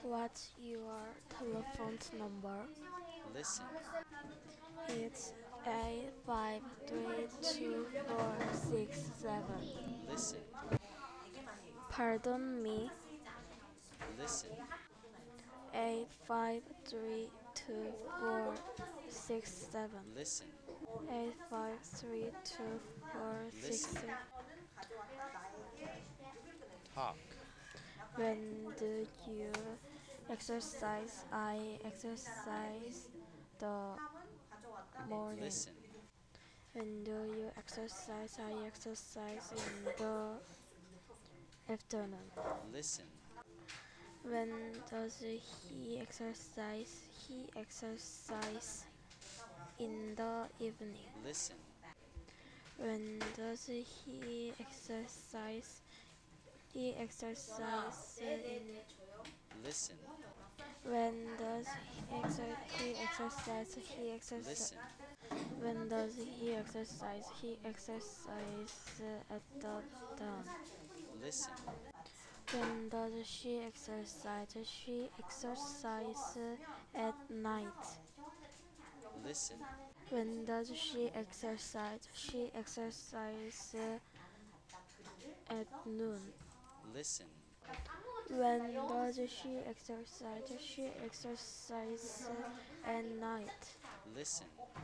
What's your telephone number? Listen. It's 8532467. Listen. Pardon me. Listen. 8532467. Listen. 8532467. Listen. Talk. When do you exercise? I exercise the morning. Listen. When do you exercise? I exercise in the afternoon. Listen. When does he exercise? He exercise in the evening. Listen. When does he exercise? He exercises in. Listen. When does he exercise? He exercise. Listen. When does he exercise? He exercises at the dawn. Listen. When does she exercise? She exercises at night. Listen. When does she exercise? She exercises at noon. Listen. When does she exercise? She exercises at night. Listen.